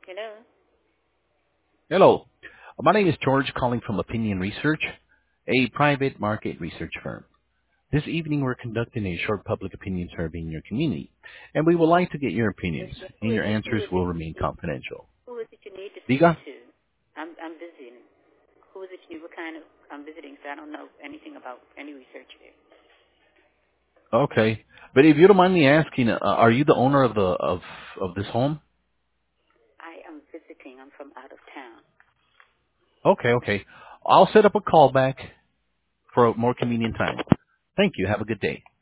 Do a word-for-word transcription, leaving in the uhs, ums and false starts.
Hello. Hello. My name is George calling from Opinion Research, a private market research firm. This evening we're conducting a short public opinion survey in your community, and we would like to get your opinions, Who and is your it? Who answers is it? will remain confidential. Who is it you need to speak Diga? to? I'm I'm visiting. Who is it you what kind of I'm visiting? So I don't know anything about any research here. Okay. But if you don't mind me asking, uh, are you the owner of the of of this home? I am visiting. I'm from out of town. Okay, okay. I'll set up a call back for a more convenient time. Thank you. Have a good day.